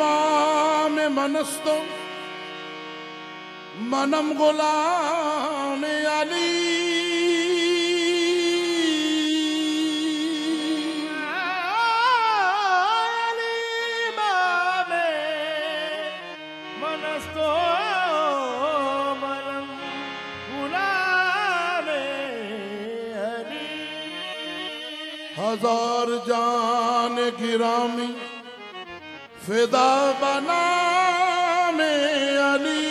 इमाम मनस्तो मनम गुलाम अली। हजार जान गिरामी फिदा बना में अली।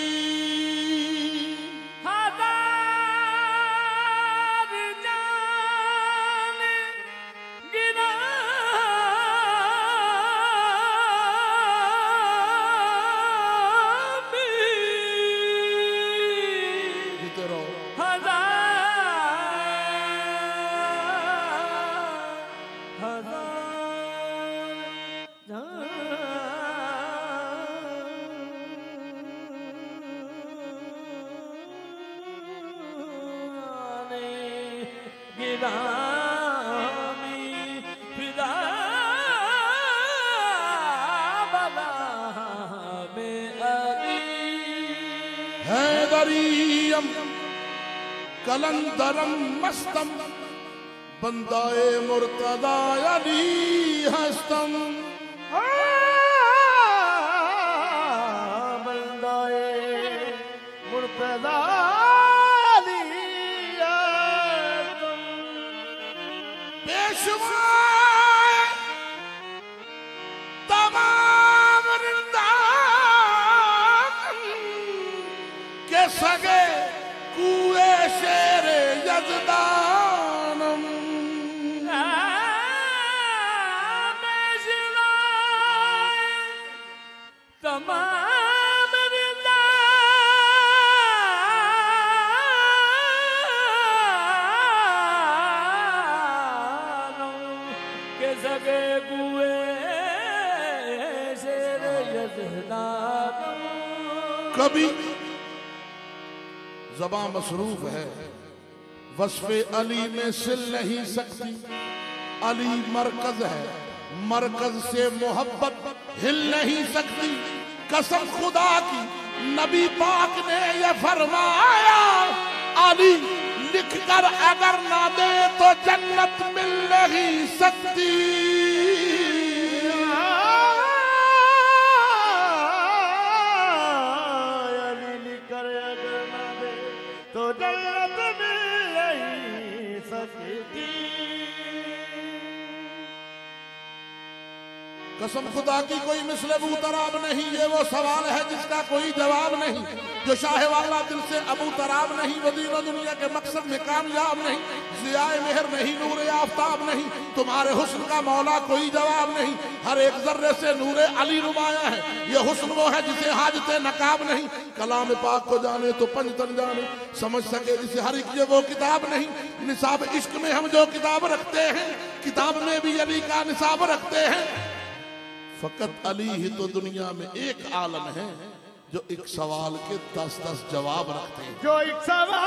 हजार जान गिरामी जीते रहो। हैदरियम कलंदरम मस्तम बंदाए मुर्तदा अली हस्तम। बंदाए मुर्तदा अली हस्तम। पेशवा तमाम के सगे कुए शेर यजदानम। तमाम के सगे कुए शेर यजदानम। कभी ज़बां मसरूफ है वस्फ़े अली में सिल नहीं सकती। अली मरकज है मरकज से मोहब्बत हिल नहीं सकती। कसम खुदा की नबी पाक ने ये फरमाया अली लिख कर अगर ना दे तो जन्नत मिल नहीं सकती। तो जन्नत मिल नहीं सकती। कसम खुदा की कोई मिसले अबू तराब नहीं। ये वो सवाल है जिसका कोई जवाब नहीं। जो शाह वाला दिल से अबू तराब नहीं वो दीन दुनिया के मकसद में कामयाब नहीं। ज़ियाए मेहर नहीं नूरे आफ्ताब नहीं। तुम्हारे हुस्न का मौला कोई जवाब नहीं। हर एक जर्रे से नूरे अली नुमाया है। ये हुस्न वो है जिसे हाजते नकाब नहीं। कलाम पाक को जाने तो पंचतन जाने समझ सके जिसे हर एक ये वो किताब नहीं। निसाब इश्क में हम जो किताब रखते हैं किताब में भी अली का निसाब रखते हैं। फकत अली ही तो दुनिया में एक आलम है जो एक सवाल के 10-10 जवाब रखते हैं। जो एक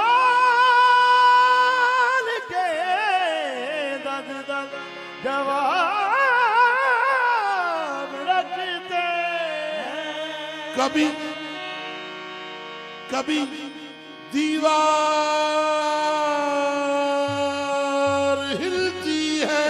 सवाल के 10-10 जवाब रखते हैं। कभी कभी दीवार हिलती है।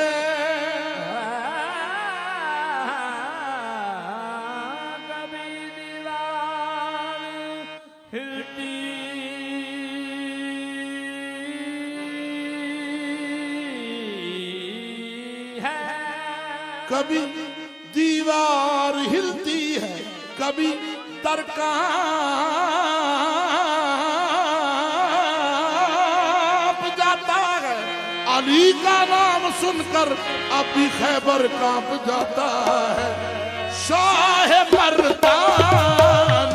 कभी दीवार हिलती है कभी दर कांप जाता है। अली का नाम सुनकर अब भी खैबर कांप जाता है। शाह मर्दान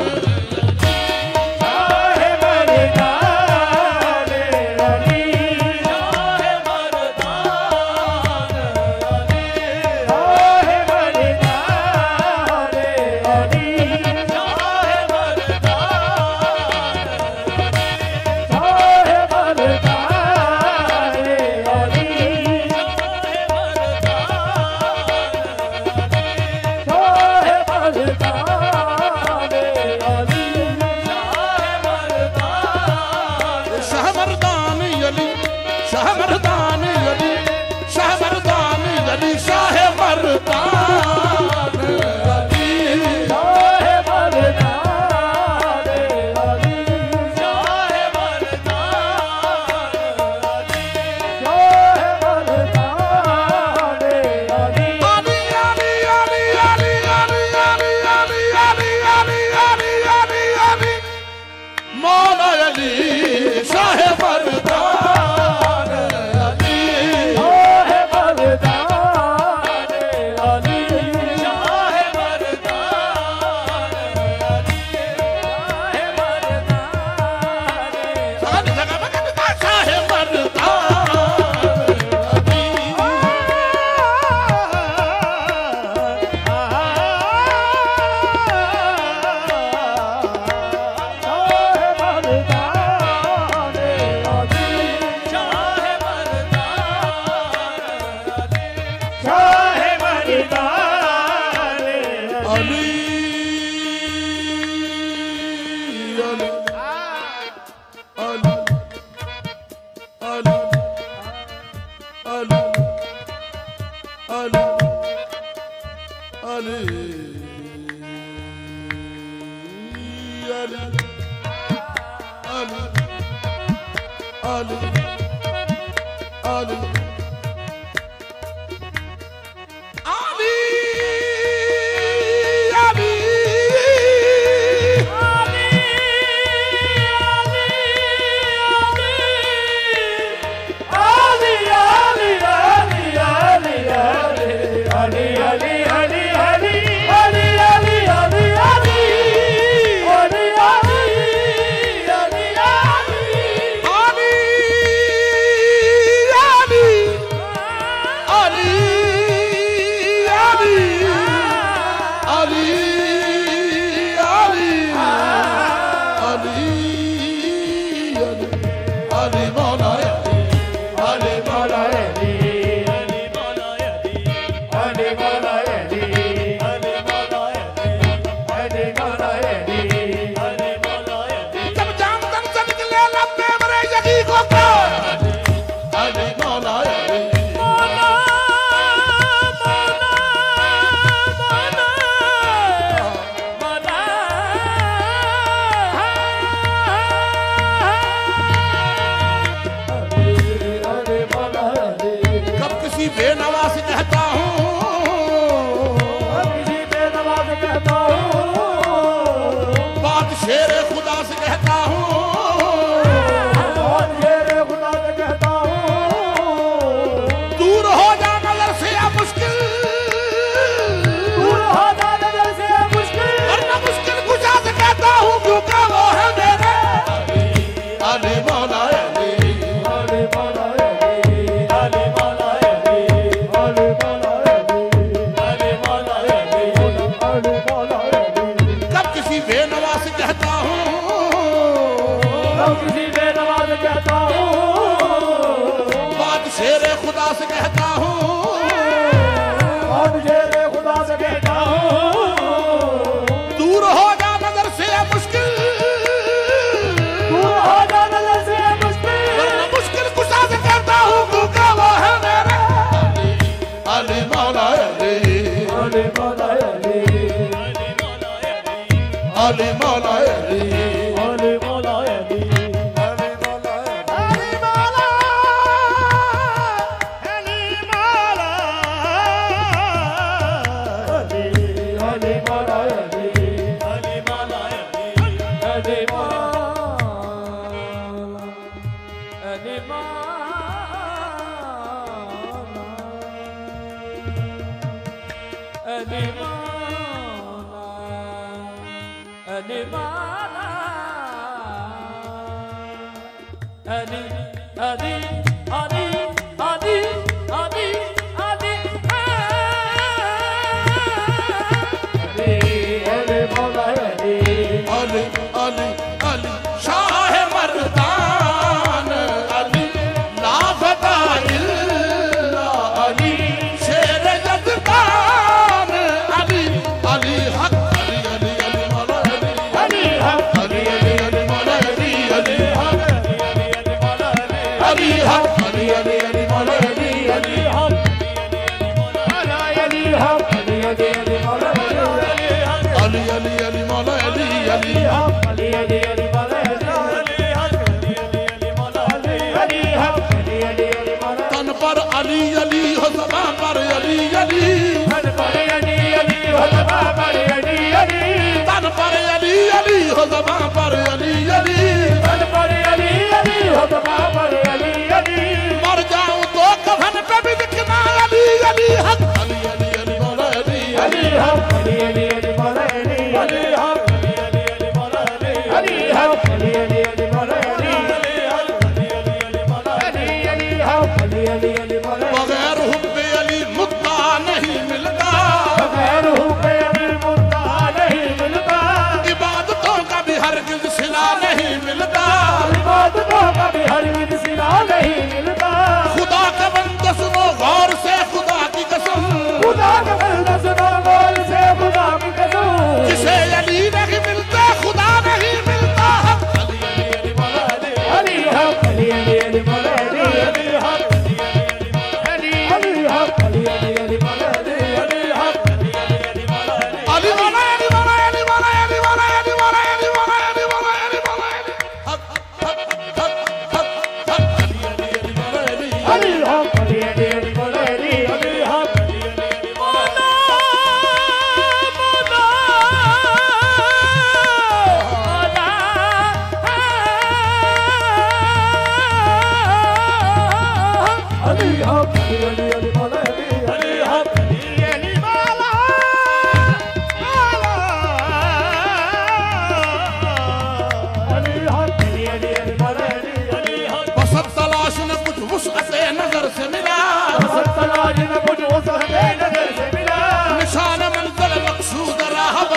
मौला अली शाह मर्दान अली शाह मर्दान अली शाह मर्दान अली शाह मर्दान जगह में कहता शाह मर्दान बेनवा से कहता हूँ बात शेर खुदा से कहता हूँ दूर हो जा नजर से या मुश्किल वरना मुश्किल कुशा से कहता हूँ क्योंकि वो है मेरे अली मौला अली बेनवा से कहता हूँ बात शेर खुदा से कहता हूँ दूर हो जा नजर से मुश्किल वरना मुश्किल कुशा से कहता हूँ क्योंकि वो है मेरे अली मौला अली अली मौला अली अली मौला अली अली मौला अली शाह मर्दान अली लाफता इल्ला अली शेर जज़बान अली अली हक अली अली अली मौला अली अली हक अली अली अली मौला अली अली हक अली हक अली अली अली मौला अली अली हक अली हक अली अली अली मौला अली अली अली मौला अली अली हक अली अली अली तन पर अली अली हो ज़बान पर अली अली तन पर अली अली हो ज़बान पर अली अली तन पर अली अली हो ज़बान पर अली अली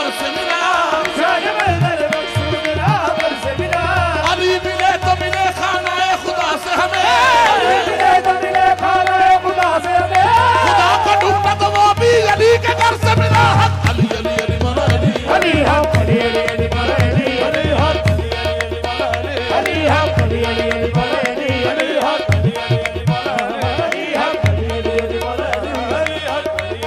पर से मिला, शाह मर्दर मकसूद राबर से मिला। अली मिले तो मिले खानाए खुदा से हमें, मिले तो मिले खानाए खुदा से हमें। खुदा को ढूंढा तो वो भी अली के घर से मिला। अली अली अली मौला अली, अली हक अली अली अली मौला अली, अली हक अली हक अली अली अली मौला अली, अली हक अली अली मौला अली, अली हक अली अली मौला अली, अली हक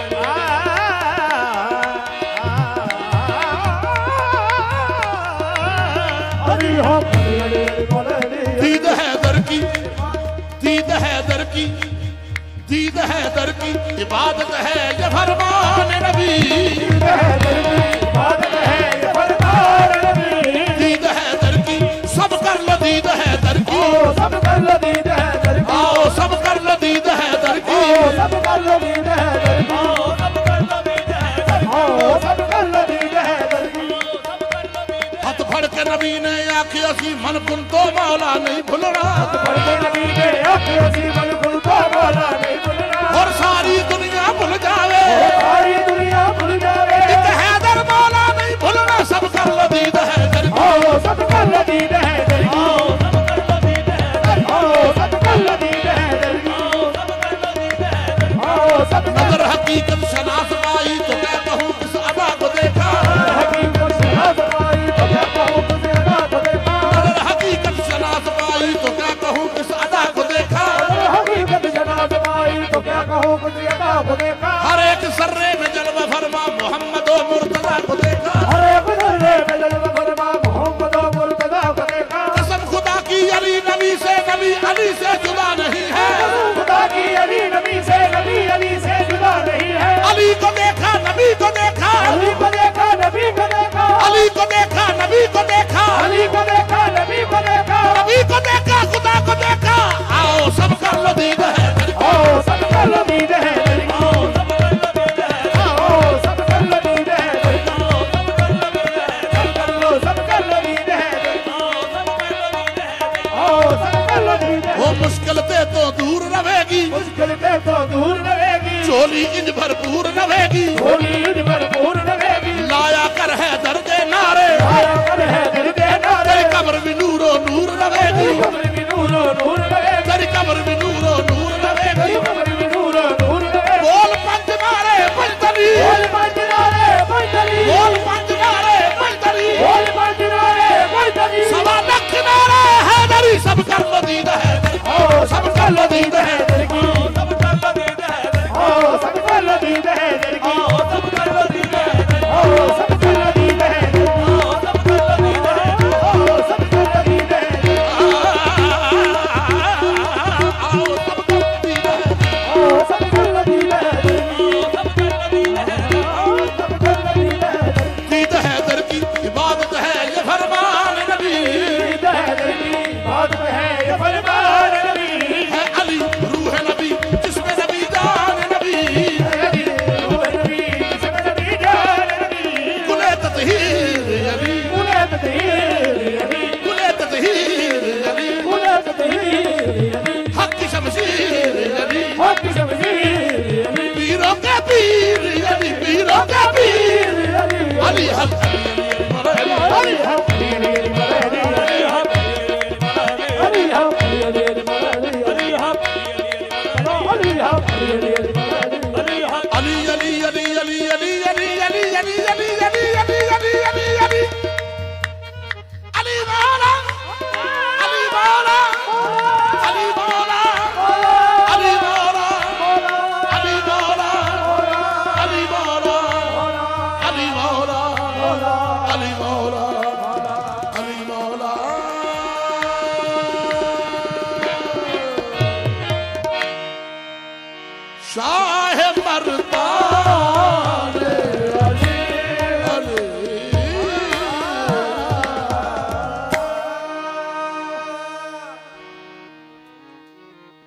अली हक अली मौला अली। दीद हैदर की, दीद हैदर की, दीद हैदर की इबादत है ये फरमान नबी, दीद हैदर की इबादत है ये फरमान नबी। दीद हैदर की सब कर लो दीद हैदर की, ओ सब कर लो दीद हैदर की, आओ सब कर लो दीद हैदर की, ओ सब कर लो दीद हैदर की, ओ सब कर लो दीद हैदर की, ओ सब कर लो दीद हैदर की। हथ फड़ के नबी ने आखिया सी मन कुन तो मौला नहीं भूलना, पढ़ के नबी ने आखिया सी मन कुल तो मौला नहीं भूलना, और सारी दुनिया भूल जावे, सारी दुनिया भूल जावे। एक हैदर मौला नहीं भूलना, सब कर लो दीद हैदर की, ओ सब कर लो दीद हैदर की, ओ सब कर लो दीद हैदर की, ओ सब कर लो दीद हैदर की, ओ सब कर लो दीद हैदर की, ओ सब कर अगर हकीकत शनास पाई तो क्या कहूँ किस अदा को देखा, हकीकत शनास पाई तो क्या कहूँ किस अदा को देखा, अगर हकीकत शनास पाई तो क्या कहूँ किस अदा को देखा, हकीकत शनास पाई तो क्या कहूँ किस अदा को देखा। हर एक सर्रे में जलवा फरमा मोहम्मद और मुर्तजा को देखा, हर एक सर्रे में जलवा फरमा मोहम्मद और मुर्तजा को देखा। कसम खुदा की अली नबी से नबी अली से जुदा नहीं है, खुदा की अली नबी से नबी अली से जुदा नहीं है। अली को देखा नबी को देखा, अली को देखा नबी को देखा, अली को देखा नबी को देखा, अली को देखा नबी को देखा, नबी को देखा खुदा को देखा। आओ सब कर लो दीद हैदर की, ओ सब कर लो दीद हैदर की, ओ सब कर लो दीद हैदर की, ओ सब कर लो दीद हैदर की, ओ सब कर लो दीद हैदर की, सब कर लो दीद हैदर की, ओ सब कर लो दीद हैदर की। वो मुश्किल ते तो दूर रहेगी, मुश्किल पे तो दूर रहेगी, चोली इंज भरपूर रहेगी, होली भरपूर रहेगी। लाया कर है दर्द नारे, आया कर है दर्द नारे, तेरी कब्र भी नूरो नूर रहेगी, कब्र में नूरो नूर रहेगी, तेरी कब्र भी नूरो नूर रहेगी। कब्र में नूरो नूर रहेगी। बोल पंच नारे पंचतली, बोल पंच नारे पंचतली, बोल पंच नारे पंचतली, बोल पंच नारे पंचतली। सवा लख नारे हैदरी, सब कर लो दीद हैदर की, ओ सब कर लो दीद हैदर की, सब कर लो दीद हैदर की, ओ सब कर लो दीद हैदर की, ओ सब कर लो दीद हैदर की, ओ सब कर लो दीद हैदर की, ओ सब कर लो दीद हैदर की, ओ सब कर लो दीद हैदर की, आओ सब कर लो दीद हैदर की। ओ सब कर लो दीद हैदर की, ओ सब कर लो दीद हैदर की, ओ सब कर लो दीद हैदर की। दीद हैदर की इबादत है ये फरमान नबी, दीद हैदर की बात में है ये फरमान नबी, है अली रूह नबी जिसमें नबी जान नबी, रूह नबी जिसमें नबी जान नबी, कुले ततहीर अली, कुले तहीर अली, कुले ततहीर अली, कुले तहीर अली, हक की शमशीर अली, हक की शमशीर अली, पीरों के पीर अली, पीरों के पीर अली अली हक अली अली मर अली, अली हक अली अली मर अली, अली हक अली हक अली अली मर अली, अली हक अली हक अली अली मर अली, अली हक अली अली अली अली अली अली अली अली अली अली अली अली अली अली अली मौला, अली मौला, अली मौला, अली मौला, अली मौला, अली मौला, अली मौला, अली मौला, अली मौला। शाह मर्द